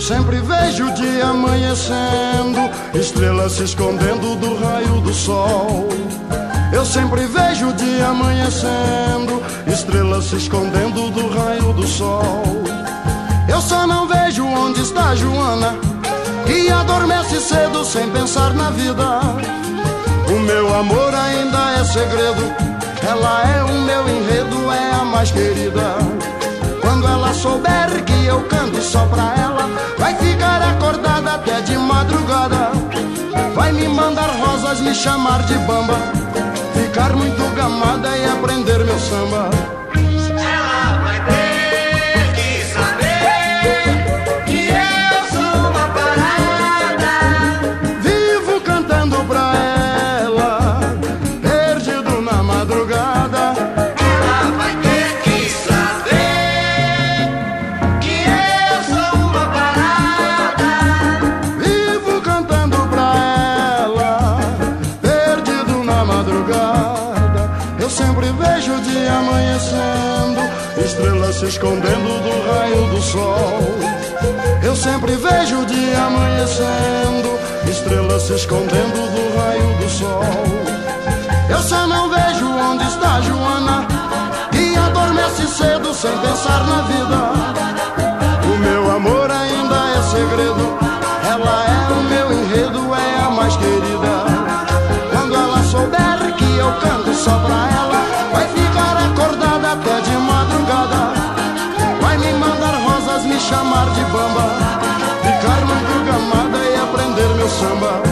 sempre vejo o dia amanhecendo, estrelas se escondendo do raio do sol. Eu sempre vejo o dia amanhecendo, estrelas se escondendo do raio do sol. Eu só não vejo onde está a Joana, que adormece cedo sem pensar na vida. O meu amor ainda é segredo, ela é o meu enredo, é a mais querida. Quando ela souber que eu canto só pra ela, vai ficar acordada até de madrugada. Vai me mandar rosas, me chamar de bamba, ficar muito gamada e aprender meu samba. Ela vai ter que saber que eu sou uma parada. Vivo cantando pra ela, perdido na madrugada. Ela vai ter que saber que eu sou uma parada. Vivo cantando pra ela, perdido na madrugada. Eu sempre vejo o dia amanhecendo, estrelas se escondendo do raio do sol. Eu sempre vejo o dia amanhecendo, estrelas se escondendo do raio do sol. Eu só não vejo onde está a Joana, que adormece cedo sem pensar na vida. O meu amor ainda é segredo, ela é o meu enredo, é a mais querida. Quando ela souber que eu canto só pra ela, vai ficar acordada até de madrugada. Vai me mandar rosas, me chamar de bamba, ficar muito gamada e aprender meu samba.